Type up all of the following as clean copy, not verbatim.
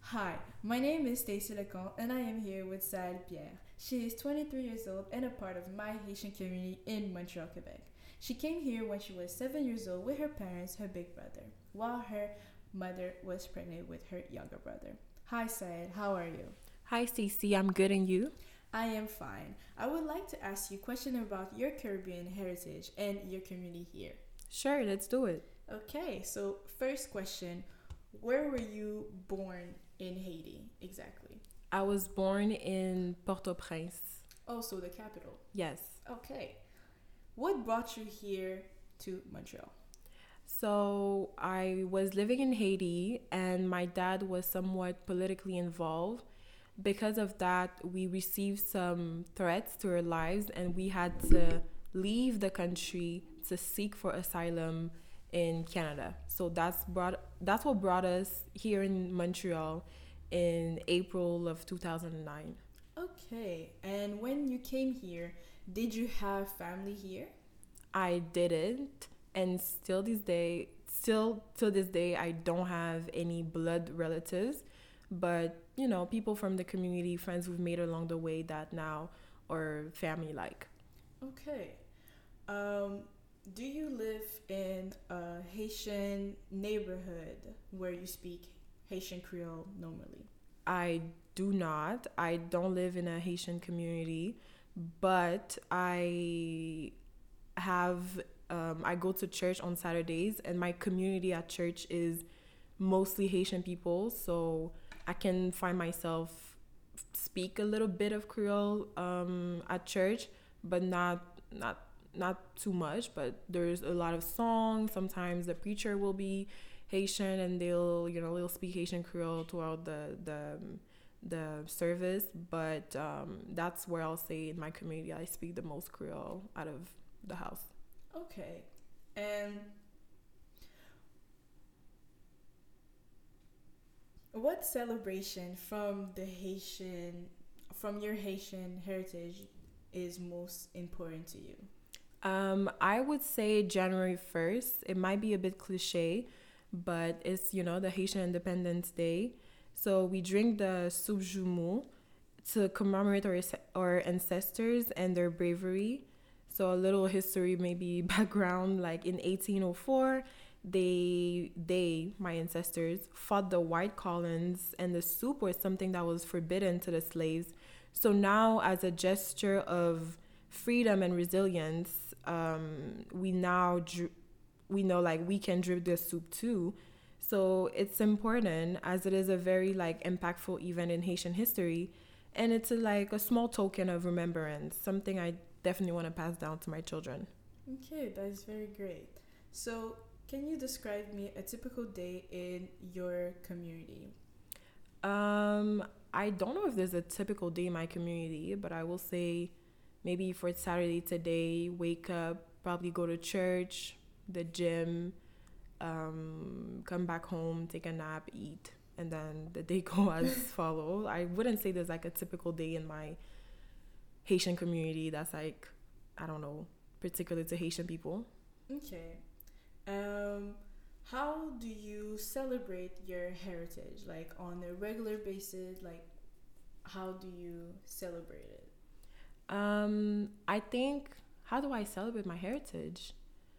Hi, my name is Stacy Lecomte and I am here with Saël Pierre. She is 23 years old and a part of my Haitian community in Montreal, Quebec. She came here when she was 7 years old with her parents, her big brother, while her mother was pregnant with her younger brother. Hi Saël, how are you? Hi, Stacey. I'm good, and you? I am fine. I would like to ask you a question about your Caribbean heritage and your community here. Sure, let's do it. Okay, so first question, where were you born in Haiti exactly? I was born in Port-au-Prince. Also the capital. Yes. Okay. What brought you here to Montreal? So I was living in Haiti, and my dad was somewhat politically involved. Because of that, we received some threats to our lives, and we had to leave the country to seek for asylum in Canada. So that's what brought us here in Montreal in April of 2009. Okay. And when you came here, did you have family here? I didn't, and still to this day, I don't have any blood relatives, but people from the community, friends we've made along the way that now are family like. Okay. Um, do you live in a Haitian neighborhood where you speak Haitian Creole normally? I do not. I don't live in a Haitian community, but have I go to church on Saturdays, and my community at church is mostly Haitian people, so I can find myself speak a little bit of Creole at church, but not too much. But there's a lot of songs. Sometimes the preacher will be Haitian, and they'll speak Haitian Creole throughout the service. But that's where I'll say in my community I speak the most Creole out of the house. Okay. And what celebration from your Haitian heritage is most important to you? I would say January 1st. It might be a bit cliche, but it's, the Haitian Independence Day. So we drink the soup joumou to commemorate our ancestors and their bravery. So a little history, maybe background, like in 1804, my ancestors, fought the white colons, and the soup was something that was forbidden to the slaves. So now, as a gesture of freedom and resilience, we know like we can drip the soup too. So it's important as it is a very like impactful event in Haitian history, and it's like a small token of remembrance, something I definitely want to pass down to my children. Okay, that is very great. So, can you describe me a typical day in your community? I don't know if there's a typical day in my community, but I will say maybe for Saturday today, wake up, probably go to church, the gym, come back home, take a nap, eat, and then the day go as follow. I wouldn't say there's like a typical day in my Haitian community that's like, I don't know, particular to Haitian people. Okay. Um, how do you celebrate your heritage? Like on a regular basis, like how do you celebrate it? I think, how do I celebrate my heritage?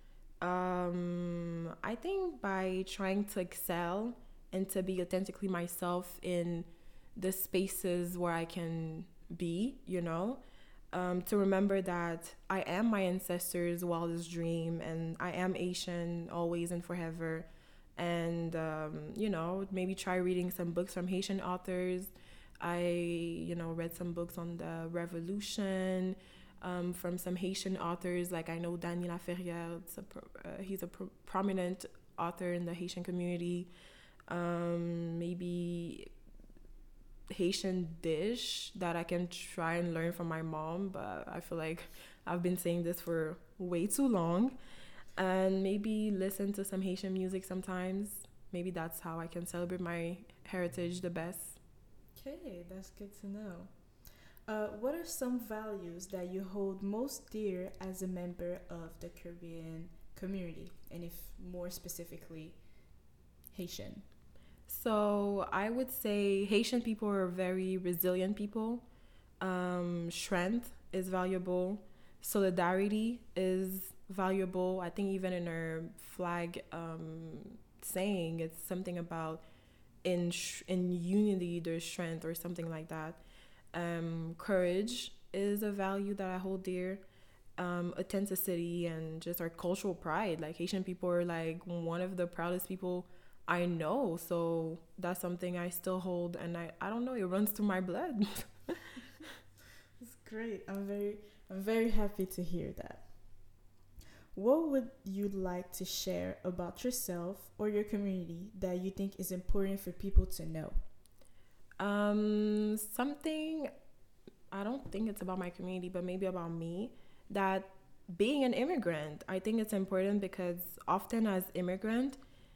I think by trying to excel and to be authentically myself in the spaces where I can be. To remember that I am my ancestors' wildest dream, and I am Asian always and forever. And, maybe try reading some books from Haitian authors. Read some books on the revolution from some Haitian authors. Like I know Daniel Laferrière, he's a prominent author in the Haitian community. Maybe Haitian dish that I can try and learn from my mom, but I feel like I've been saying this for way too long. And maybe listen to some Haitian music sometimes. Maybe that's how I can celebrate my heritage the best. Okay, that's good to know. What are some values that you hold most dear as a member of the Caribbean community, and if more specifically, Haitian? So I would say Haitian people are very resilient people. Strength is valuable. Solidarity is valuable. I think even in our flag saying, it's something about in unity there's strength or something like that. Courage is a value that I hold dear. Authenticity and just our cultural pride. Like Haitian people are like one of the proudest people I know. So that's something I still hold, and I don't know, it runs through my blood. It's great. I'm very happy to hear that. What would you like to share about yourself or your community that you think is important for people to know? Something I don't think it's about my community, but maybe about me. That being an immigrant, I think it's important because often as immigrant,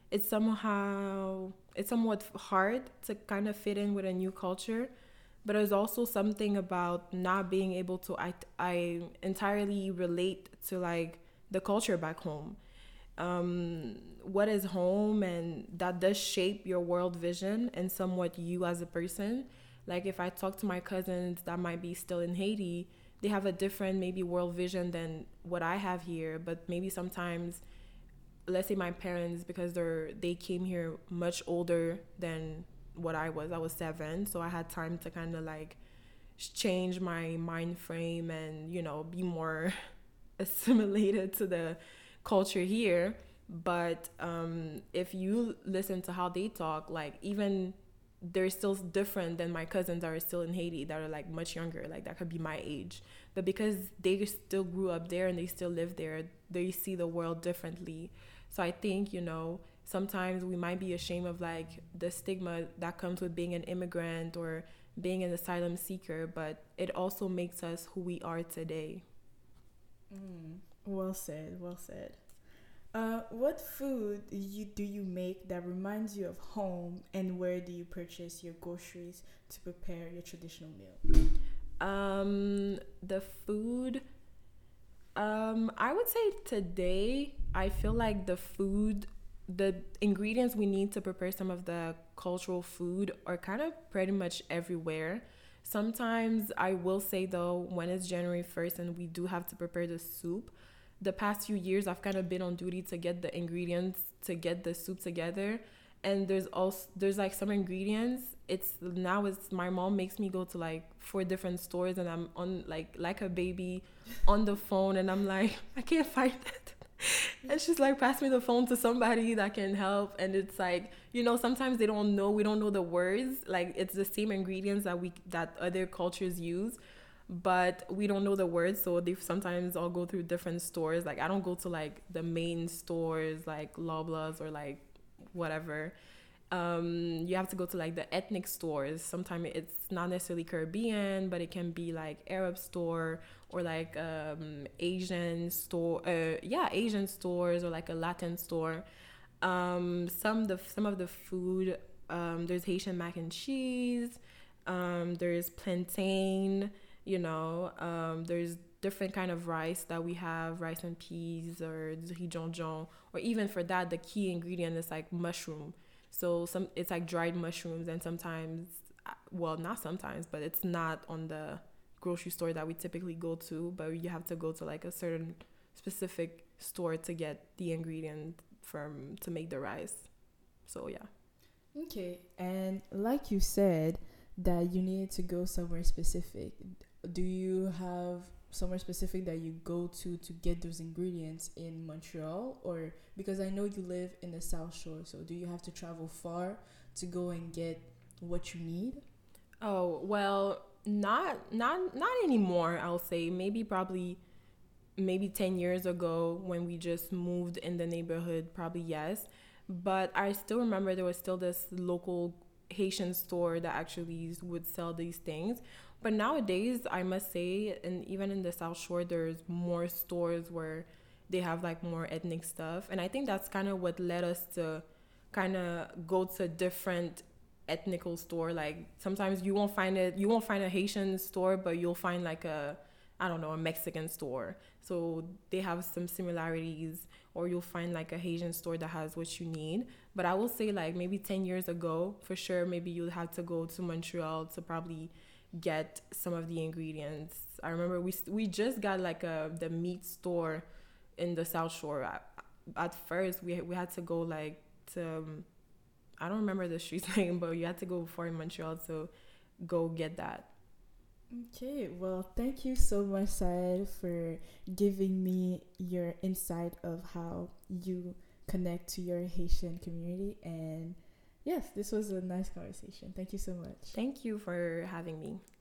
it's somewhat hard to kind of fit in with a new culture. But there's also something about not being able to I entirely relate to like the culture back home. What is home, and that does shape your world vision and somewhat you as a person. Like if I talk to my cousins that might be still in Haiti, they have a different maybe world vision than what I have here. But maybe sometimes, let's say my parents, because they came here much older than what I was 7, so I had time to kind of like change my mind frame and be more assimilated to the culture here. But if you listen to how they talk, like even they're still different than my cousins that are still in Haiti that are like much younger, like that could be my age. But because they still grew up there and they still live there, they see the world differently. So I think, sometimes we might be ashamed of like the stigma that comes with being an immigrant or being an asylum seeker, but it also makes us who we are today. Well said, well said. What food do you make that reminds you of home, and where do you purchase your groceries to prepare your traditional meal? The food, I would say today, I feel like the ingredients we need to prepare some of the cultural food are kind of pretty much everywhere. Sometimes I will say though, when it's January 1st and we do have to prepare the soup, the past few years I've kind of been on duty to get the ingredients to get the soup together. And there's like some ingredients. It's my mom makes me go to like 4 different stores, and I'm on like a baby on the phone, and I'm like, I can't find it. And she's like, pass me the phone to somebody that can help. And it's like, sometimes we don't know the words. Like it's the same ingredients that other cultures use, but we don't know the words. So they sometimes I'll go through different stores. Like I don't go to like the main stores like Loblaws or like whatever. You have to go to like the ethnic stores. Sometimes it's not necessarily Caribbean, but it can be like Arab store or like Asian stores or like a Latin store. Some of the food, there's Haitian mac and cheese. There's plantain. There's different kind of rice that we have, rice and peas or rijonjon, or even for that the key ingredient is like mushroom. So it's like dried mushrooms, and sometimes, well, not sometimes, but it's not on the grocery store that we typically go to, but you have to go to like a certain specific store to get the ingredient to make the rice. So yeah. Okay, and like you said, that you needed to go somewhere specific. Do you have somewhere specific that you go to get those ingredients in Montreal, or because I know you live in the South Shore, so do you have to travel far to go and get what you need? Oh, well, not anymore, I'll say. Maybe 10 years ago when we just moved in the neighborhood, probably yes. But I still remember there was still this local Haitian store that actually would sell these things. But nowadays, I must say, and even in the South Shore, there's more stores where they have like more ethnic stuff. And I think that's kind of what led us to kind of go to different ethnical store. Like sometimes you won't find a Haitian store, but you'll find like I don't know, a Mexican store. So they have some similarities, or you'll find like a Haitian store that has what you need. But I will say like maybe 10 years ago, for sure, maybe you'd have to go to Montreal to probably get some of the ingredients. I remember we just got like the meat store in the South Shore. At first, we had to go like to I don't remember the street's name, but you had to go before in Montreal to go get that. Okay, well, thank you so much, Said, for giving me your insight of how you connect to your Haitian community. And yes, this was a nice conversation. Thank you so much. Thank you for having me.